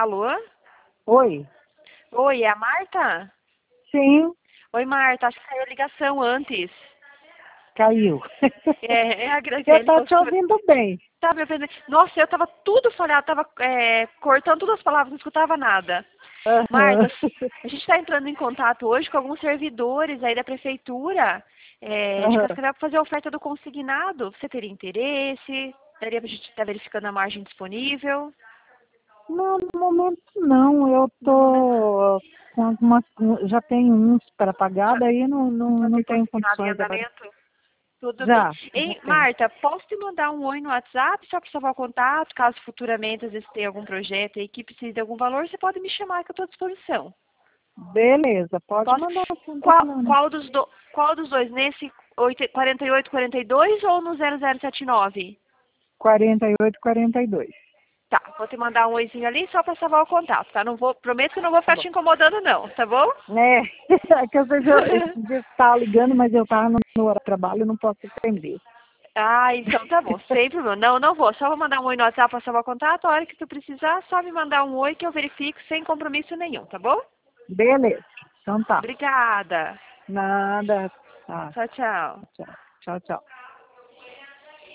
Alô? Oi. Oi, é a Marta? Sim, Oi, Marta, acho que caiu a ligação antes. caiu. É a Eu Graziele tô te Costura. ouvindo bem. Tá me ouvindo? Nossa, eu tava tudo falhado, tava cortando todas as palavras, não escutava nada. Aham. Marta, a gente está entrando em contato hoje com alguns servidores aí da prefeitura. De Aham. Cascavel para fazer a oferta do consignado. Você teria interesse? Daria pra gente estar verificando a margem disponível? Não, no momento não. Eu No momento, tô com algumas. Já tenho uns para pagar, já, daí não, não, já não tem tenho consignado em condições agora. andamento? Tudo bem. Já Ei, tenho. Marta, posso te mandar um oi no WhatsApp só para salvar o contato? Caso futuramente, às vezes, tenha algum projeto aí que precise de algum valor, você pode me chamar que eu estou à disposição. Beleza, pode Posso? mandar, não tem Qual, problema não. qual dos dois? Nesse 4842 ou no 0079? 48, 42. Tá, vou te mandar um oizinho ali só para salvar o contato, tá? Não vou, prometo que não vou Tá ficar bom. te incomodando não, tá bom? É, é que às vezes esse dia estava ligando, mas eu estava no hora de trabalho e não posso atender. Ah, então tá bom, sem problema. Não, não vou. Só vou mandar um oi no WhatsApp para salvar o contato. A hora que tu precisar, só me mandar um oi que eu verifico sem compromisso nenhum, tá bom? Beleza, então tá. Obrigada. Nada. Tá, Tchau, tchau. tchau, tchau, tchau.